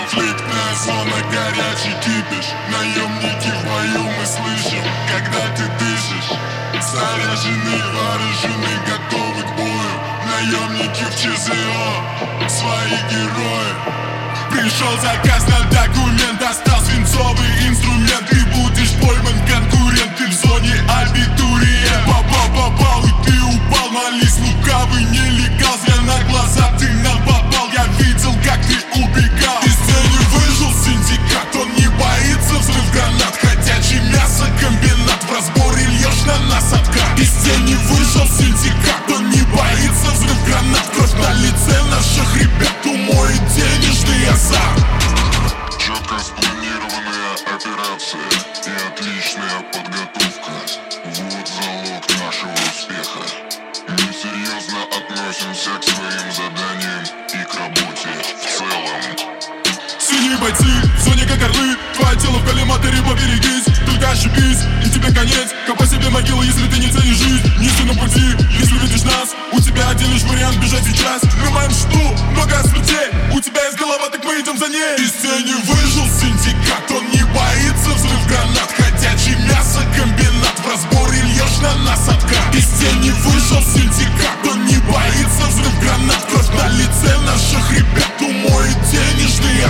Конфликтная зона, горячий кипиш. Наемники в бою мы слышим, когда ты дышишь. Заряжены, вооружены, готовы к бою. Наемники в ЧЗО, свои герои. Пришел заказ на документ, достал свинцовый инструмент. Ты будешь пойман, конкурент, ты в зоне абитуриент. Попал, и ты упал, молись, лукавый нелегал. Зря на глаза ты нам попал, я видел, как ты убегал. Из сцены выжил синдикат, он не боится взрыв гранат. Ходячий мясокомбинат, в разборе льешь на нас откат. Из тени вышел синдикат, он не боится взрыв гранат. Кровь на лице наших ребят умоет денежный азарт. Четко спланированная операция и отличная подготовка. Вот залог нашего успеха. Мы серьезно относимся к своим заданиям и к работе в целом. Синие бойцы, в зоне как орлы. Твое тело в коллиматоре, поберегись. Только ошибись, и тебе конец. Копай себе могилу, если ты не ценишь жизнь. Не стой на пути, если видишь нас. У тебя один лишь вариант бежать сейчас. Мы маем что? Много смертей. У тебя есть голова, так мы идем за ней. Из тени выжил синдикат, он не боится взрыв гранат. Ходячий мясокомбинат, в разборе льешь на нас откат. Из тени вышел синдикат, он не боится взрыв гранат. Кровь на лице наших ребят умоет денежный